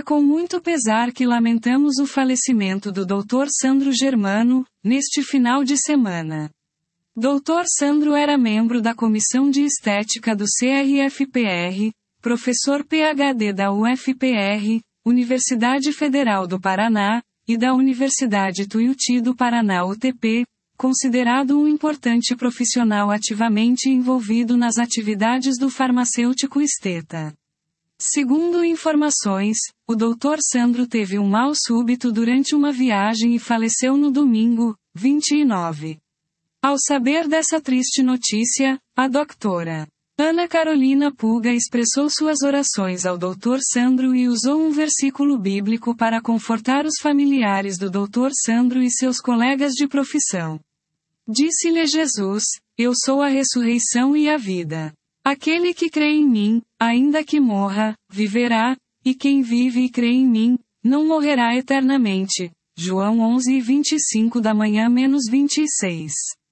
com muito pesar que lamentamos o falecimento do Dr. Sandro Germano, neste final de semana. Dr. Sandro era membro da Comissão de Estética do CRFPR, professor PhD da UFPR, Universidade Federal do Paraná, e da Universidade Tuiuti do Paraná UTP, considerado um importante profissional ativamente envolvido nas atividades do farmacêutico esteta. Segundo informações, o Dr. Sandro teve um mal súbito durante uma viagem e faleceu no domingo, 29. Ao saber dessa triste notícia, a doutora Ana Carolina Puga expressou suas orações ao Dr. Sandro e usou um versículo bíblico para confortar os familiares do Dr. Sandro e seus colegas de profissão. Disse-lhe Jesus: Eu sou a ressurreição e a vida. Aquele que crê em mim, ainda que morra, viverá, e quem vive e crê em mim, não morrerá eternamente. João 11:25 da manhã -26.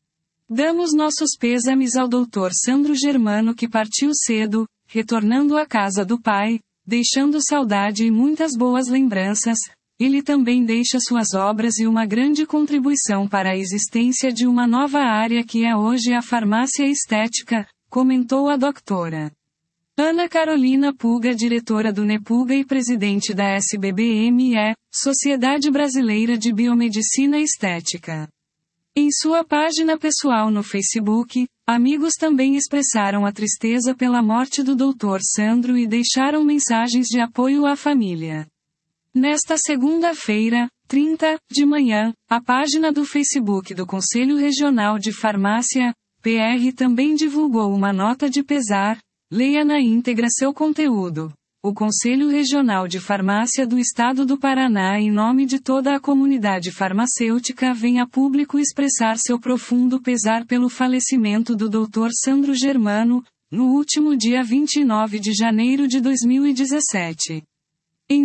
Damos nossos pêsames ao Dr. Sandro Germano que partiu cedo, retornando à casa do Pai, deixando saudade e muitas boas lembranças. Ele também deixa suas obras e uma grande contribuição para a existência de uma nova área que é hoje a farmácia estética, comentou a doutora Ana Carolina Puga, diretora do NEPUGA e presidente da SBBME, Sociedade Brasileira de Biomedicina Estética. Em sua página pessoal no Facebook, amigos também expressaram a tristeza pela morte do Dr. Sandro e deixaram mensagens de apoio à família. Nesta segunda-feira, 30, de manhã, a página do Facebook do Conselho Regional de Farmácia, PR, também divulgou uma nota de pesar. Leia na íntegra seu conteúdo. O Conselho Regional de Farmácia do Estado do Paraná, em nome de toda a comunidade farmacêutica, vem a público expressar seu profundo pesar pelo falecimento do Dr. Sandro Germano, no último dia 29 de janeiro de 2017. Em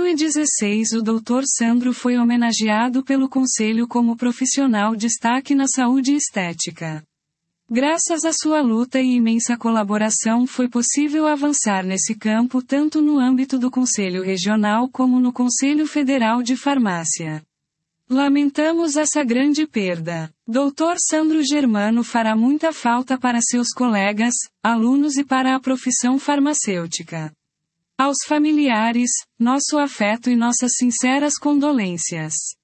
2016, o Dr. Sandro foi homenageado pelo Conselho como profissional destaque na saúde estética. Graças à sua luta e imensa colaboração foi possível avançar nesse campo tanto no âmbito do Conselho Regional como no Conselho Federal de Farmácia. Lamentamos essa grande perda. Dr. Sandro Germano fará muita falta para seus colegas, alunos e para a profissão farmacêutica. Aos familiares, nosso afeto e nossas sinceras condolências.